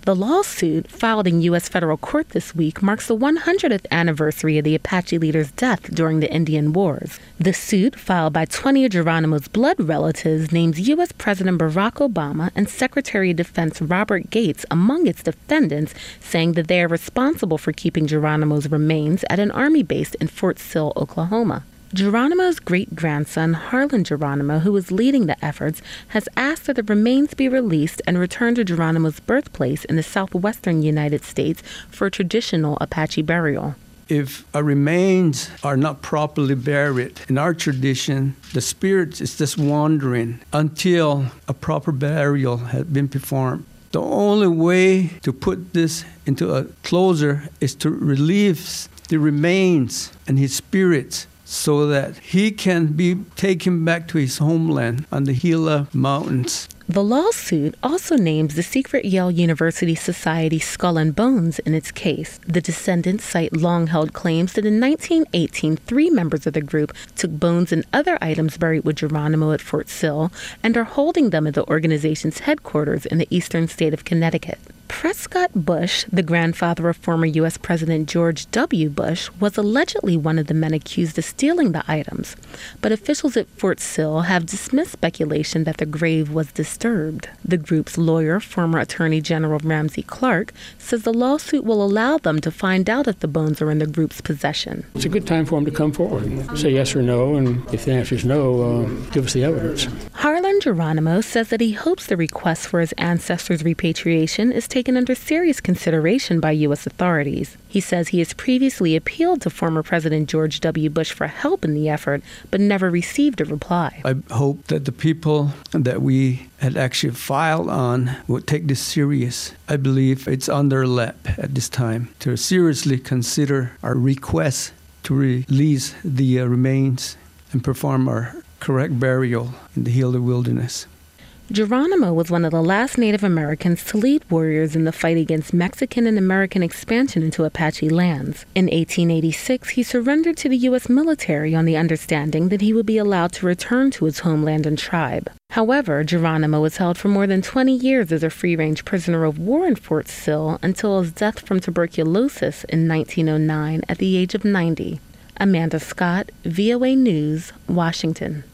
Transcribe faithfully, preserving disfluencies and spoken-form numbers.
The lawsuit, filed in U S federal court this week, marks the one hundredth anniversary of the Apache leader's death during the Indian Wars. The suit, filed by twenty of Geronimo's blood relatives, names U S President Barack Obama and Secretary of Defense Robert Gates among its defendants, saying that they are responsible for keeping Geronimo's remains at an Army base in Fort Sill, Oklahoma. Geronimo's great-grandson, Harlan Geronimo, who is leading the efforts, has asked that the remains be released and returned to Geronimo's birthplace in the southwestern United States for a traditional Apache burial. If our remains are not properly buried, in our tradition, the spirit is just wandering until a proper burial has been performed. The only way to put this into a closure is to release the remains and his spirits, so that he can be taken back to his homeland on the Gila Mountains. The lawsuit also names the secret Yale University Society Skull and Bones in its case. The descendants cite long-held claims that in nineteen eighteen, three members of the group took bones and other items buried with Geronimo at Fort Sill and are holding them at the organization's headquarters in the eastern state of Connecticut. Prescott Bush, the grandfather of former U S President George W. Bush, was allegedly one of the men accused of stealing the items, but officials at Fort Sill have dismissed speculation that the grave was disturbed. The group's lawyer, former Attorney General Ramsey Clark, says the lawsuit will allow them to find out if the bones are in the group's possession. It's a good time for them to come forward and say yes or no, and if the answer is no, uh, give us the evidence. Harlan Geronimo says that he hopes the request for his ancestors' repatriation is taken under serious consideration by U S authorities. He says he has previously appealed to former President George W. Bush for help in the effort, but never received a reply. I hope that the people that we had actually filed on would take this serious. I believe it's on their lap at this time to seriously consider our request to release the uh, remains and perform our correct burial in the Gila Wilderness. Geronimo was one of the last Native Americans to lead warriors in the fight against Mexican and American expansion into Apache lands. In eighteen eighty-six, he surrendered to the U S military on the understanding that he would be allowed to return to his homeland and tribe. However, Geronimo was held for more than twenty years as a free-range prisoner of war in Fort Sill until his death from tuberculosis in nineteen oh nine at the age of ninety. Amanda Scott, V O A News, Washington.